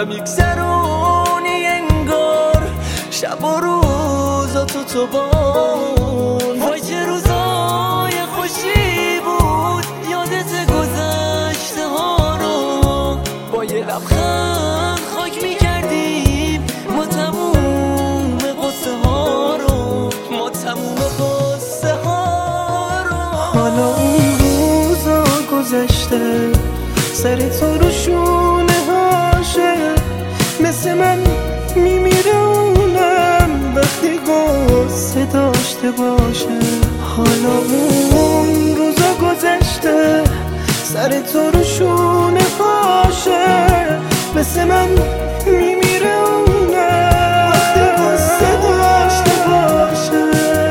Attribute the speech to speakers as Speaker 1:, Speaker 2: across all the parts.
Speaker 1: حالا میگذرونی انگار شب و روزاتو تو بان. وای چه روزای خوشی بود، یادت گذشته ها رو با یه لبخند خاک میکردیم ما تموم قصه ها رو، ما تموم قصه ها رو.
Speaker 2: حالا اون روزا گذشته، سر تو رو شونه هاشه، مثل من میمیره اونم وقتی قصه داشته باشه. حالا اون روزا گذشته، سر تو رو شونه هاشه، مثل من میمیره اونم وقتی قصه داشته باشه.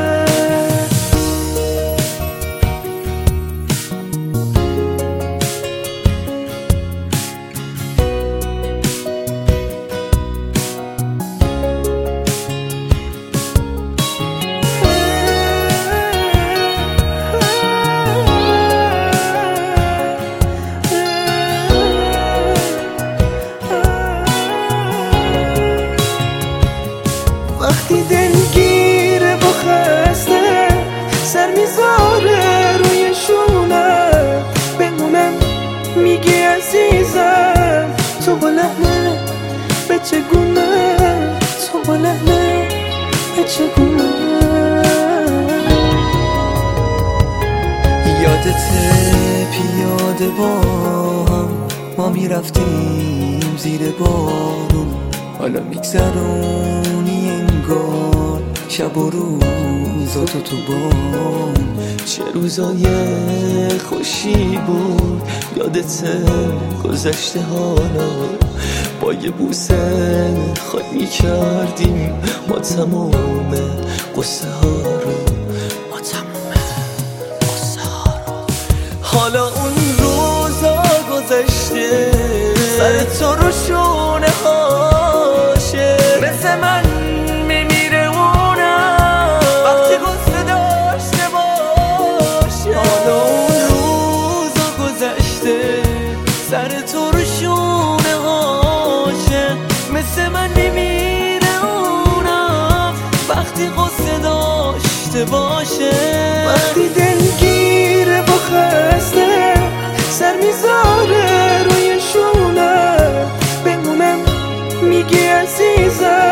Speaker 2: وقتی دلگیره و خسته، سر میذاره روی شونه، بمونم میگی عزیزم تو با لحنه به چگونه، تو با لحنه به چگونه.
Speaker 1: یادته پیاده با هم ما میرفتیم زیر بارون، حالا میگذرونی انگار شب و روزاتو تو بام. چه روزای خوشی بود، یادته گذشته حالا با یه بوسه خاک میکردیم ما تموم قصه ها رو، ما تموم قصه ها رو. حالا اون روزا گذشته، سر تو رو شونه هاشه، مثل من میمیره اونم وقتی قصه داشته باشه. حالا اون روزا گذشته، سر تو رو شونه هاشه، مثل من میمیره اونم وقتی قصه داشته باشه.
Speaker 2: وقتی دلگیره و خسته، سر میذاره روی شونه، بمونم میگی عزیزم